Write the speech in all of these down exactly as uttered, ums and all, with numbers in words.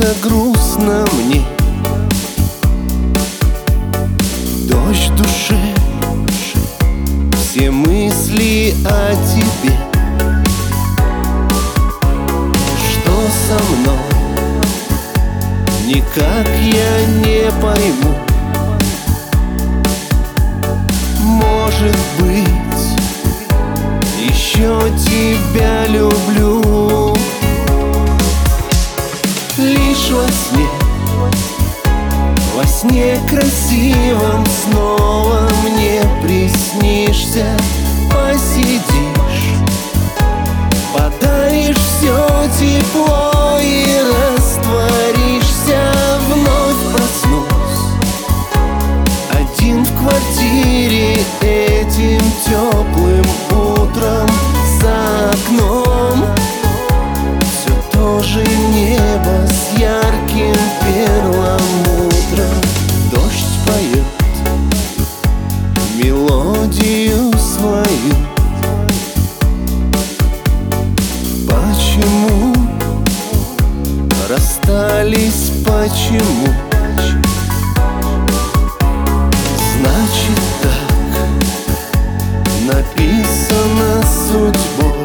как-то грустно мне. Дождь в душе, все мысли о тебе. Что со мной, никак я не пойму. Может быть, еще тебя люблю. Лишь во сне, во сне красивом снова мне приснишься. Посидишь, подаришь все тепло и растворишься. Вновь проснусь один в квартире этим теплым утром. За окном все то же небо с ярким перламутром. Дождь поет мелодию свою. Почему расстались, почему? Значит, так написано судьбой.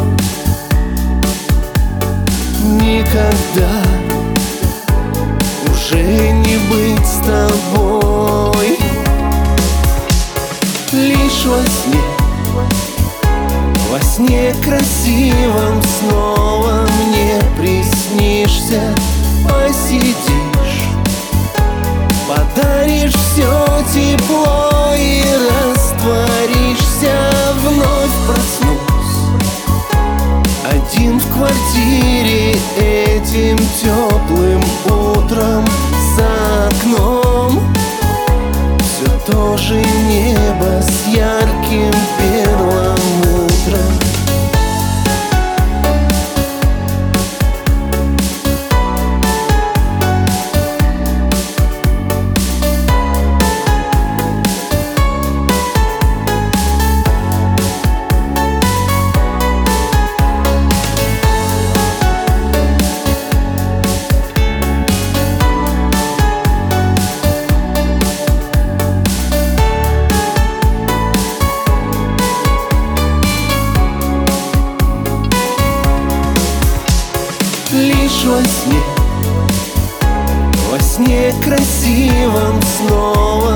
Никогда уже не быть с тобой. Лишь во сне, во сне красивом снова мне приснишься. Посидишь, подаришь все тепло и растворишься. Вновь проснусь один в квартире этим теплым утром. За окном все то же небо с ярким перламутром. Лишь во сне, во сне красивом снова